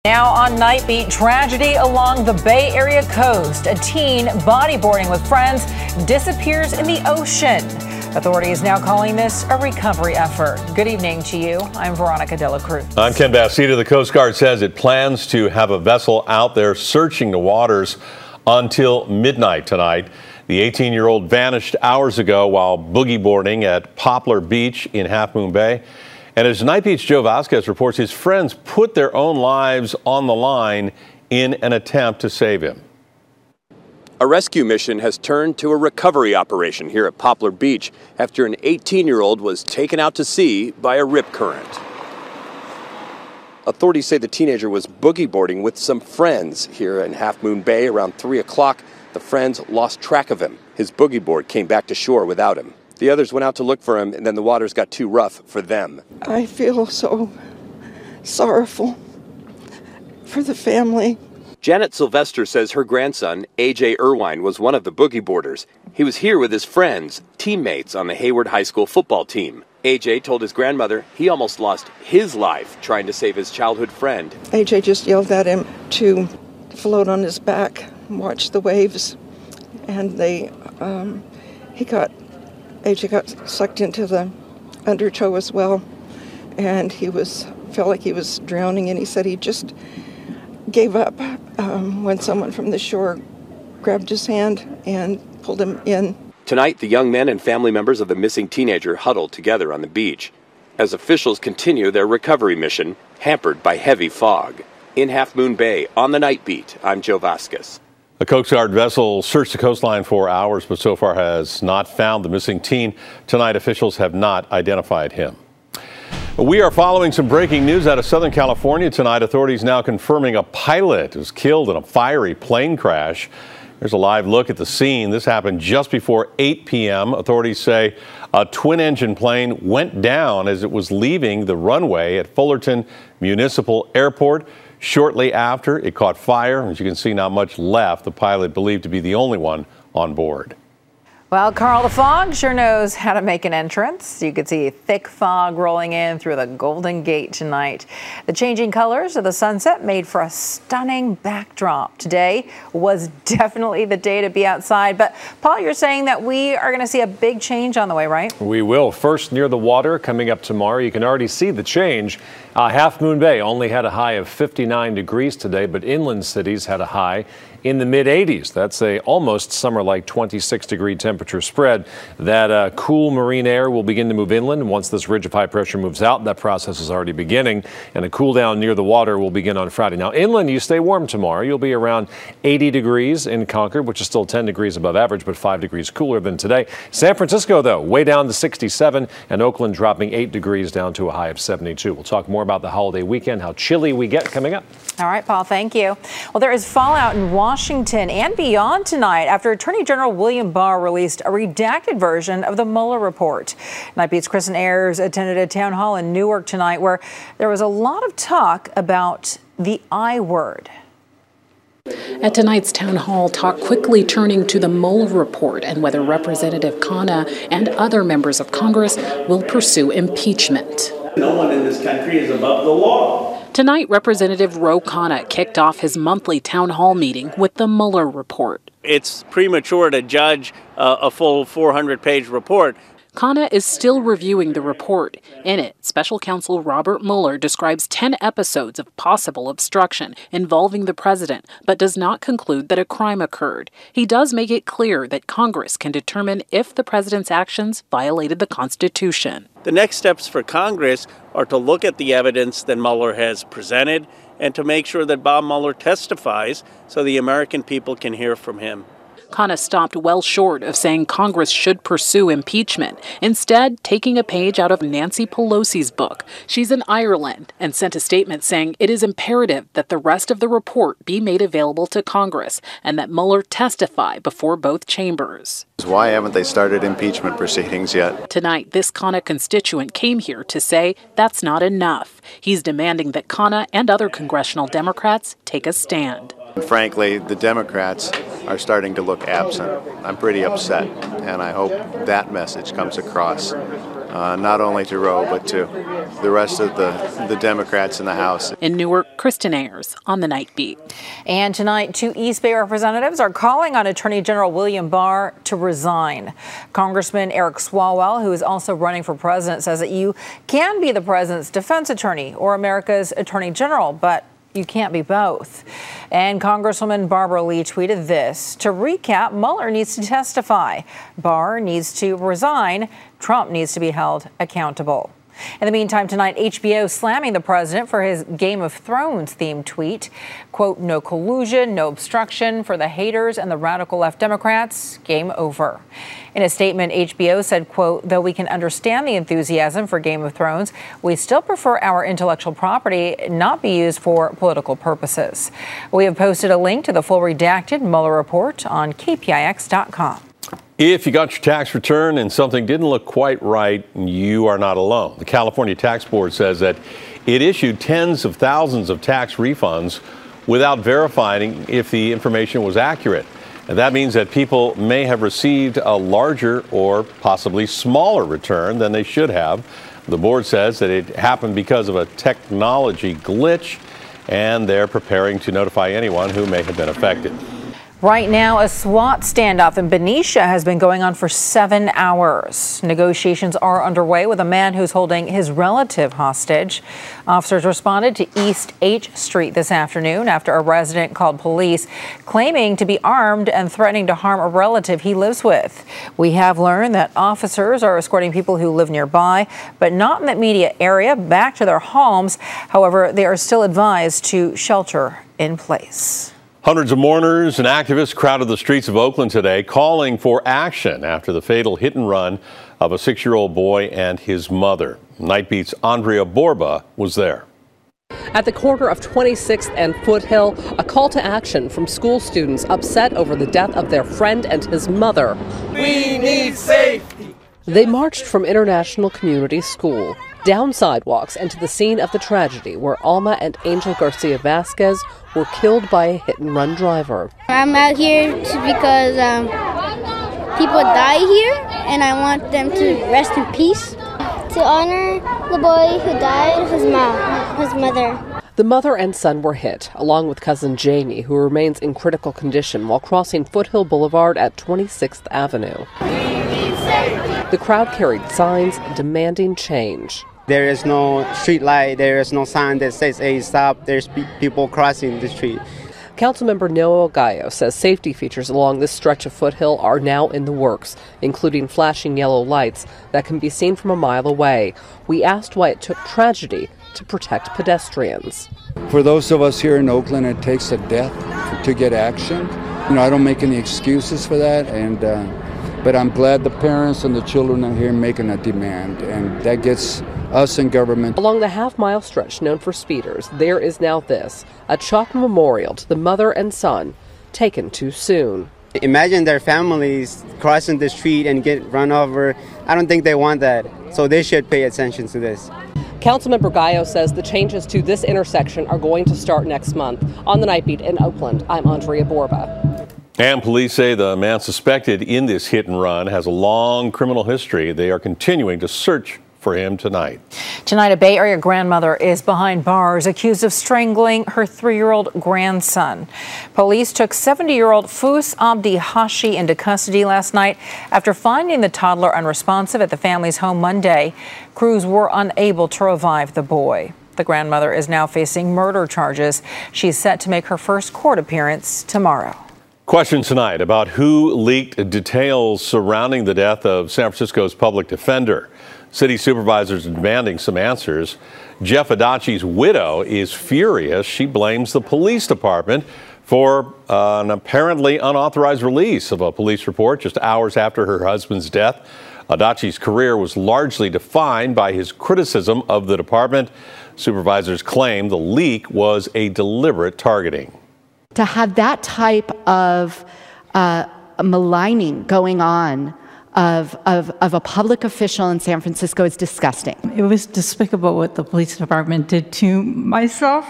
Now on Night Beat, tragedy along the Bay Area coast. A teen bodyboarding with friends disappears in the ocean. Authorities now calling this a recovery effort. Good evening to you. I'm Veronica De La Cruz. I'm Ken Bastida. The Coast Guard says it plans to have a vessel out there searching the waters until midnight tonight. The 18-year-old vanished hours ago while boogie boarding at Poplar Beach in Half Moon Bay. And as Night Beat's Joe Vasquez reports, his friends put their own lives on the line in an attempt to save him. A rescue mission has turned to a recovery operation here at Poplar Beach after an 18-year-old was taken out to sea by a rip current. Authorities say the teenager was boogie boarding with some friends here in Half Moon Bay around 3 o'clock. The friends lost track of him. His boogie board came back to shore without him. The others went out to look for him, and then the waters got too rough for them. I feel so sorrowful for the family. Janet Sylvester says her grandson, A.J. Irwine, was one of the boogie boarders. He was here with his friends, teammates on the Hayward High School football team. A.J. told his grandmother he almost lost his life trying to save his childhood friend. A.J. just yelled at him to float on his back and watch the waves, and A.J. got sucked into the undertow as well, and felt like he was drowning, and he said he just gave up when someone from the shore grabbed his hand and pulled him in. Tonight, the young men and family members of the missing teenager huddled together on the beach as officials continue their recovery mission, hampered by heavy fog. In Half Moon Bay, on the Night Beat, I'm Joe Vasquez. A Coast Guard vessel searched the coastline for hours, but so far has not found the missing teen. Tonight, officials have not identified him. We are following some breaking news out of Southern California tonight. Authorities now confirming a pilot was killed in a fiery plane crash. There's a live look at the scene. This happened just before 8 p.m. Authorities say a twin-engine plane went down as it was leaving the runway at Fullerton Municipal Airport. Shortly after, it caught fire. As you can see, not much left. The pilot believed to be the only one on board. Well, Carl, the fog sure knows how to make an entrance. You could see thick fog rolling in through the Golden Gate tonight. The changing colors of the sunset made for a stunning backdrop. Today was definitely the day to be outside. But, Paul, you're saying that we are going to see a big change on the way, right? We will. First near the water coming up tomorrow. You can already see the change. Half Moon Bay only had a high of 59 degrees today, but inland cities had a high in the mid-80s. That's a almost summer-like 26-degree temperature spread. That cool marine air will begin to move inland once this ridge of high pressure moves out. That process is already beginning, and a cool down near the water will begin on Friday. Now, inland, you stay warm tomorrow. You'll be around 80 degrees in Concord, which is still 10 degrees above average, but 5 degrees cooler than today. San Francisco, though, way down to 67, and Oakland dropping 8 degrees down to a high of 72. We'll talk more about the holiday weekend, how chilly we get coming up. All right, Paul, thank you. Well, there is fallout in Washington and beyond tonight after Attorney General William Barr released a redacted version of the Mueller report. Night Beat's Kristen Ayers attended a town hall in Newark tonight where there was a lot of talk about the I word. At tonight's town hall, talk quickly turning to the Mueller report and whether Representative Khanna and other members of Congress will pursue impeachment. No one in this country is above the law. Tonight, Representative Ro Khanna kicked off his monthly town hall meeting with the Mueller report. It's premature to judge a full 400-page report. Khanna is still reviewing the report. In it, Special Counsel Robert Mueller describes 10 episodes of possible obstruction involving the president, but does not conclude that a crime occurred. He does make it clear that Congress can determine if the president's actions violated the Constitution. The next steps for Congress are to look at the evidence that Mueller has presented and to make sure that Bob Mueller testifies so the American people can hear from him. Khanna stopped well short of saying Congress should pursue impeachment, instead taking a page out of Nancy Pelosi's book. She's in Ireland and sent a statement saying it is imperative that the rest of the report be made available to Congress and that Mueller testify before both chambers. Why haven't they started impeachment proceedings yet? Tonight, this Khanna constituent came here to say that's not enough. He's demanding that Khanna and other congressional Democrats take a stand. And frankly, the Democrats are starting to look absent. I'm pretty upset, and I hope that message comes across, not only to Roe, but to the rest of the Democrats in the House. In Newark, Kristen Ayers on the Night Beat. And tonight, 2 East Bay representatives are calling on Attorney General William Barr to resign. Congressman Eric Swalwell, who is also running for president, says that you can be the president's defense attorney or America's attorney general, but you can't be both. And Congresswoman Barbara Lee tweeted this: to recap, Mueller needs to testify. Barr needs to resign. Trump needs to be held accountable. In the meantime, tonight, HBO slamming the president for his Game of Thrones themed tweet. Quote, no collusion, no obstruction for the haters and the radical left Democrats. Game over. In a statement, HBO said, quote, though we can understand the enthusiasm for Game of Thrones, we still prefer our intellectual property not be used for political purposes. We have posted a link to the full redacted Mueller report on KPIX.com. If you got your tax return and something didn't look quite right, you are not alone. The California Tax Board says that it issued tens of thousands of tax refunds without verifying if the information was accurate. And that means that people may have received a larger or possibly smaller return than they should have. The board says that it happened because of a technology glitch, and they're preparing to notify anyone who may have been affected. Right now, a SWAT standoff in Benicia has been going on for 7 hours. Negotiations are underway with a man who's holding his relative hostage. Officers responded to East H Street this afternoon after a resident called police claiming to be armed and threatening to harm a relative he lives with. We have learned that officers are escorting people who live nearby, but not in the immediate area, back to their homes. However, they are still advised to shelter in place. Hundreds of mourners and activists crowded the streets of Oakland today, calling for action after the fatal hit and run of a 6-year-old boy and his mother. Nightbeat's Andrea Borba was there. At the corner of 26th and Foothill, a call to action from school students upset over the death of their friend and his mother. We need safety. They marched from International Community School, down sidewalks and to the scene of the tragedy where Alma and Angel Garcia Vasquez were killed by a hit-and-run driver. I'm out here because people die here, and I want them to rest in peace. To honor the boy who died, his mother. The mother and son were hit, along with cousin Jamie, who remains in critical condition while crossing Foothill Boulevard at 26th Avenue. The crowd carried signs demanding change. There is no street light, there is no sign that says, hey, stop, there's people crossing the street. Councilmember Noel Gallo says safety features along this stretch of Foothill are now in the works, including flashing yellow lights that can be seen from a mile away. We asked why it took tragedy to protect pedestrians. For those of us here in Oakland, it takes a death to get action. You know, I don't make any excuses for that, but I'm glad the parents and the children are here making a demand, and that gets us in government. Along the half-mile stretch known for speeders, there is now this, a chalk memorial to the mother and son taken too soon. Imagine their families crossing the street and get run over. I don't think they want that, so they should pay attention to this. Councilmember Gallo says the changes to this intersection are going to start next month. On the Night Beat in Oakland, I'm Andrea Borba. And police say the man suspected in this hit and run has a long criminal history. They are continuing to search for him tonight. Tonight, a Bay Area grandmother is behind bars accused of strangling her 3-year-old grandson. Police took 70-year-old Fous Abdi Hashi into custody last night after finding the toddler unresponsive at the family's home Monday. Crews were unable to revive the boy. The grandmother is now facing murder charges. She's set to make her first court appearance tomorrow. Question tonight about who leaked details surrounding the death of San Francisco's public defender. City supervisors are demanding some answers. Jeff Adachi's widow is furious. She blames the police department for an apparently unauthorized release of a police report just hours after her husband's death. Adachi's career was largely defined by his criticism of the department. Supervisors claim the leak was a deliberate targeting. To have that type of maligning going on of a public official in San Francisco is disgusting. It was despicable what the police department did to myself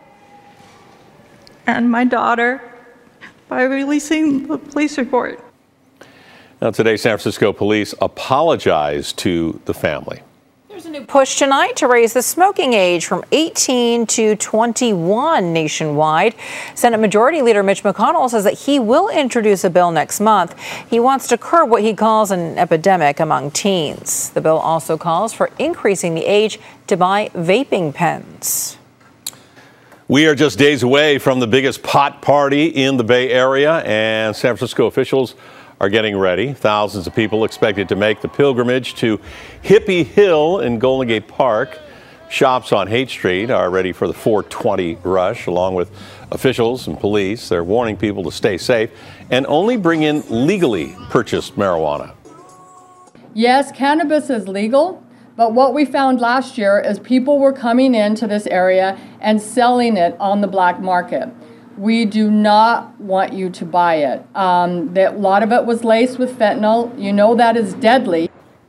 and my daughter by releasing the police report. Now today, San Francisco police apologized to the family. There's a new Push tonight to raise the smoking age from 18 to 21 nationwide. Senate Majority Leader Mitch McConnell says that he will introduce a bill next month. He wants to curb what he calls an epidemic among teens. The bill also calls for increasing the age to buy vaping pens. We are just days away from the biggest pot party in the Bay Area, and San Francisco officials are getting ready. Thousands of people expected to make the pilgrimage to Hippie Hill in Golden Gate Park. Shops on Haight Street are ready for the 420 rush, along with officials and police. They're warning people to stay safe and only bring in legally purchased marijuana. Yes, cannabis is legal, but what we found last year is people were coming into this area and selling it on the black market. We do not want you to buy it. A lot of it was laced with fentanyl. You know that is deadly.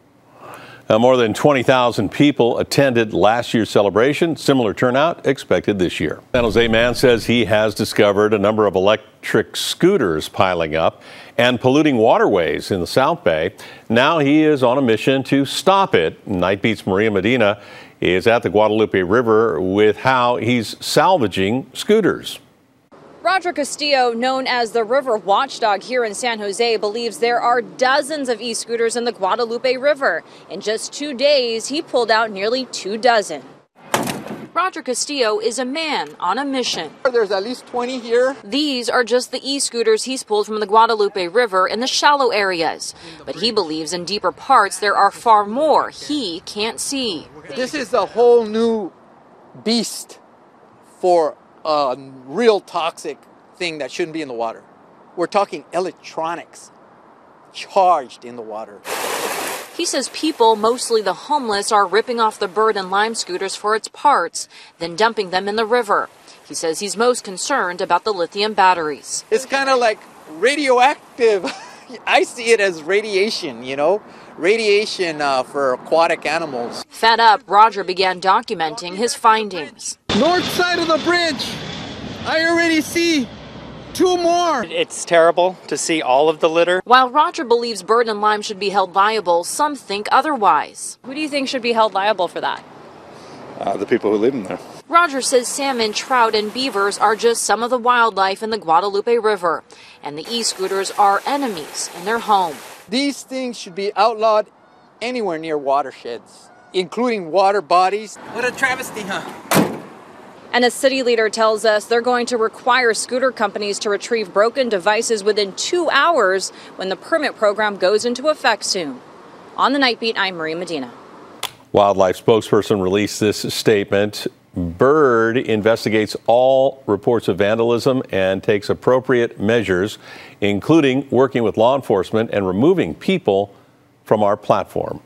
More than 20,000 people attended last year's celebration. Similar turnout expected this year. San Jose man says he has discovered a number of electric scooters piling up and polluting waterways in the South Bay. Now he is on a mission to stop it. Night Beat's Maria Medina is at the Guadalupe River with how he's salvaging scooters. Roger Castillo, known as the River Watchdog here in San Jose, believes there are dozens of e-scooters in the Guadalupe River. In just 2 days, he pulled out nearly 2 dozen. Roger Castillo is a man on a mission. There's at least 20 here. These are just the e-scooters he's pulled from the Guadalupe River in the shallow areas. But he believes in deeper parts there are far more he can't see. This is a whole new beast for a real toxic thing that shouldn't be in the water. We're talking electronics charged in the water. He says people, mostly the homeless, are ripping off the Bird and Lime scooters for its parts, then dumping them in the river. He says he's most concerned about the lithium batteries. It's kind of like radioactive. I see it as radiation, you know, radiation for aquatic animals. Fed up, Roger began documenting his findings. North side of the bridge, I already see 2 more. It's terrible to see all of the litter. While Roger believes Bird and Lime should be held liable, some think otherwise. Who do you think should be held liable for that? The people who live in there. Roger says salmon, trout, and beavers are just some of the wildlife in the Guadalupe River, and the e-scooters are enemies in their home. These things should be outlawed anywhere near watersheds, including water bodies. What a travesty, huh? And a city leader tells us they're going to require scooter companies to retrieve broken devices within 2 hours when the permit program goes into effect soon. On the Night Beat, I'm Maria Medina. Wildlife spokesperson released this statement. Bird investigates all reports of vandalism and takes appropriate measures, including working with law enforcement and removing people from our platform.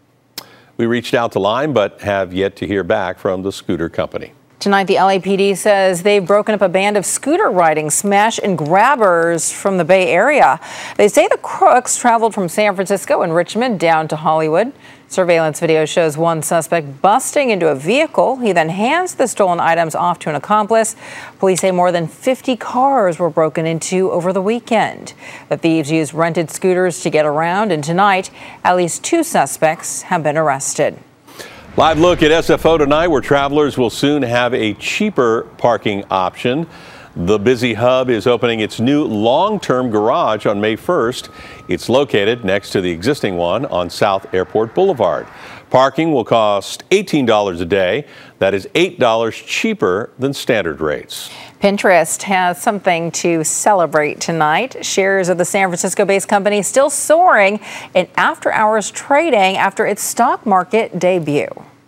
We reached out to Lime, but have yet to hear back from the scooter company. Tonight, the LAPD says they've broken up a band of scooter riding smash and grabbers from the Bay Area. They say the crooks traveled from San Francisco and Richmond down to Hollywood. Surveillance video shows one suspect busting into a vehicle. He then hands the stolen items off to an accomplice. Police say more than 50 cars were broken into over the weekend. The thieves used rented scooters to get around, and tonight, at least 2 suspects have been arrested. Live look at SFO tonight, where travelers will soon have a cheaper parking option. The Busy Hub is opening its new long-term garage on May 1st. It's located next to the existing one on South Airport Boulevard. Parking will cost $18 a day. That is $8 cheaper than standard rates. Pinterest has something to celebrate tonight. Shares of the San Francisco-based company still soaring in after-hours trading after its stock market debut.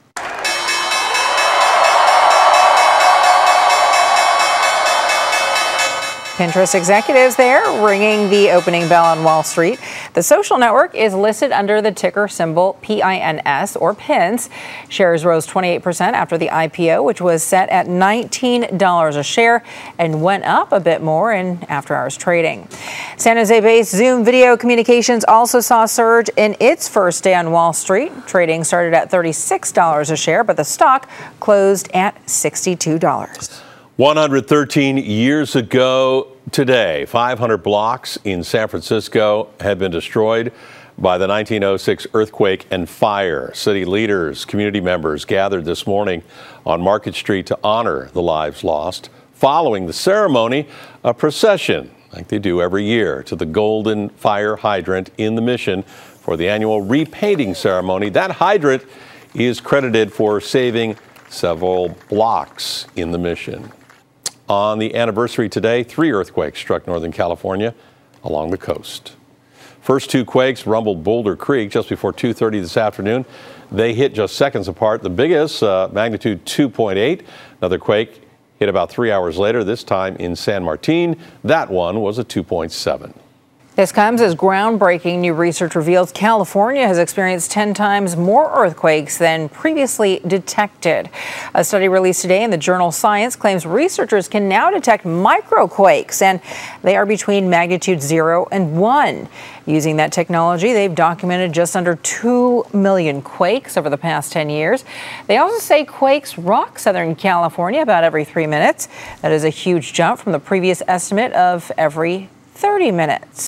Pinterest executives there ringing the opening bell on Wall Street. The social network is listed under the ticker symbol PINS or PINS. Shares rose 28% after the IPO, which was set at $19 a share and went up a bit more in after-hours trading. San Jose-based Zoom Video Communications also saw a surge in its first day on Wall Street. Trading started at $36 a share, but the stock closed at $62. 113 years ago today, 500 blocks in San Francisco had been destroyed by the 1906 earthquake and fire. City leaders, community members gathered this morning on Market Street to honor the lives lost. Following the ceremony, a procession, like they do every year, to the Golden Fire Hydrant in the Mission for the annual repainting ceremony. That hydrant is credited for saving several blocks in the Mission. On the anniversary today, 3 earthquakes struck Northern California along the coast. First 2 quakes rumbled Boulder Creek just before 2:30 this afternoon. They hit just seconds apart. The biggest, magnitude 2.8. Another quake hit about 3 hours later, this time in San Martin. That one was a 2.7. This comes as groundbreaking new research reveals California has experienced 10 times more earthquakes than previously detected. A study released today in the journal Science claims researchers can now detect microquakes, and they are between magnitude 0 and 1. Using that technology, they've documented just under 2 million quakes over the past 10 years. They also say quakes rock Southern California about every 3 minutes. That is a huge jump from the previous estimate of every 30 minutes.